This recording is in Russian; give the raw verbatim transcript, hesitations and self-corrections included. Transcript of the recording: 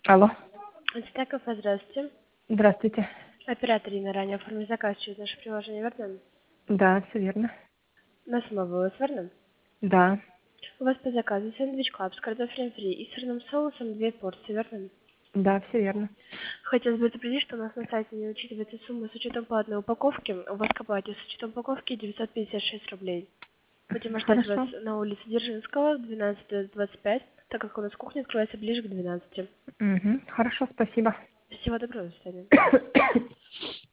Алло. Стеков, здравствуйте. Здравствуйте. Оператор Инна ранее оформил заказ через наше приложение, верно? Да, все верно. На самого вас, верно? Да. У вас по заказу сэндвич клаб с картофелем фри и сырным соусом две порции, верно? Да, все верно. Хотелось бы предупредить, что у нас на сайте не учитывается сумма с учетом по одной упаковке. У вас к оплате с учетом упаковки девятьсот пятьдесят шесть рублей. Будем ждать вас Хорошо. на улице Дзержинского в двенадцать двадцать пять, так как у нас кухня открывается ближе к двенадцати. Угу. Хорошо, спасибо. Всего доброго, до свидания.